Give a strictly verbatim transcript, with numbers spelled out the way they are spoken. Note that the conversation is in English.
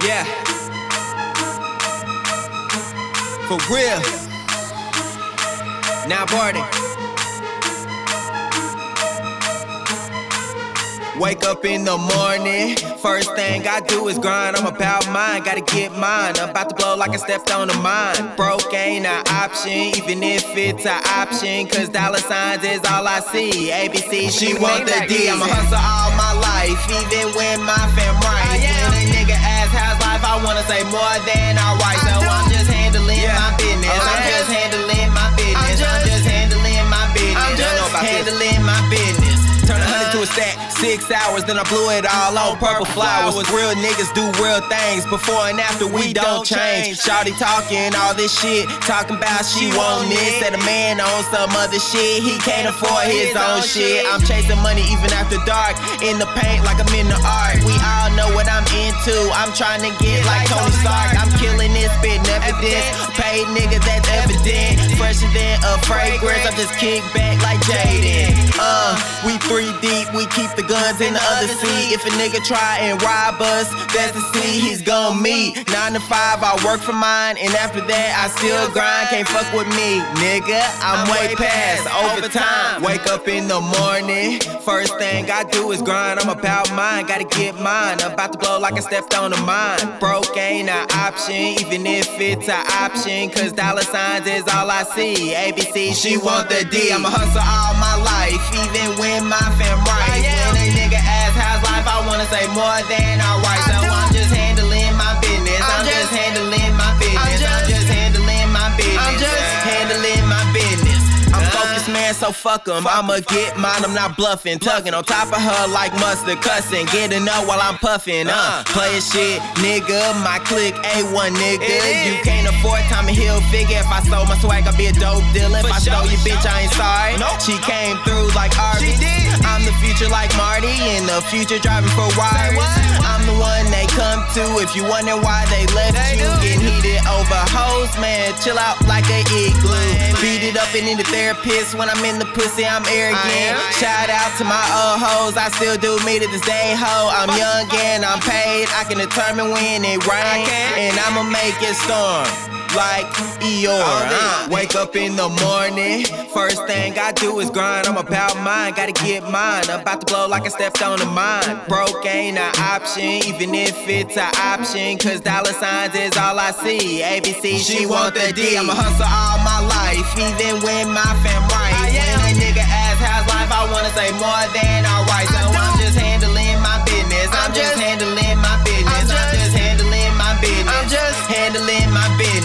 Yeah. For real. Now party. Wake up in the morning, first thing I do is grind. I'm about mine, gotta get mine. About to blow like I stepped on a mine. Broke ain't an option, even if it's an option, cause dollar signs is all I see. A B C, she want the D. I'ma hustle all my life, even when my fam right. When a nigga ask how's life, I wanna say more than alright. So I'm just handling my business. I'm just handling my business. I'm just handling my business. I'm just handling my business. Turn a hundred to a stack, six hours, then I blew it all on purple flowers. Real niggas do real things, before and after we don't change. Shawty talking all this shit, talking about she want this. Said a man on some other shit, he can't afford his own shit. I'm chasing money even after dark, in the paint like I'm in the art. We all know what I'm into, I'm trying to get like Tony Stark. I'm killing this, spitting evidence, paid nigga that's evident. Fresher than a fragrance, I just kick back like Jaden. Uh, we three deep, we keep the guns in the other seat. If a nigga try and rob us, that's the seed he's gon' meet. Nine to five, I work for mine, and after that, I still grind. Can't fuck with me, nigga, I'm way past overtime. Wake up in the morning, first thing I do is grind. I'm about mine, gotta get mine. About to blow like I stepped on a mine. Broke ain't an option, even if it's an option, cause dollar signs is all I see. A B C, she want the D. I'ma hustle all my life, even when my fam right. When a nigga ask how's life, I wanna say more than alright. So I'm just handling my business. I'm just handling my business. I'm just handling my business. I'm just handling my business. I'm focused, man, so fuck 'em. I'ma get mine, I'm not bluffing. Tugging on top of her like mustard, cussing. Getting up while I'm puffing. Uh, playin' shit, nigga. My clique A one, nigga. You can't afford Tommy Hilfiger. If I stole my swag, I'd be a dope dealer. If I stole your bitch, I ain't sorry. She came through like Arby. I'm the future like Marty. In the future, driving for Ferraris. I'm the one they come to. If you wonder why they left you, getting heated over hoes, man. Chill out like a igloo. Beat it up and in the therapist. When I'm in the pussy, I'm arrogant. Shout out to my old hoes. I still do me to this day, ho. I'm young and I'm paid. I can determine when it rains, and I'ma make it storm like Eeyore. Uh, wake up in the morning, first thing I do is grind. I'm about mine, gotta get mine. About to blow like I stepped on a mine. Broke ain't an option, even if it's an option, cause dollar signs is all I see. A B C, she want the D. I'ma hustle all my life, even when my fam right. When a nigga ask how's life, I wanna say more than alright. So I'm just handling my business. I'm just handling my business. I'm just handling my business. I'm just handling my business.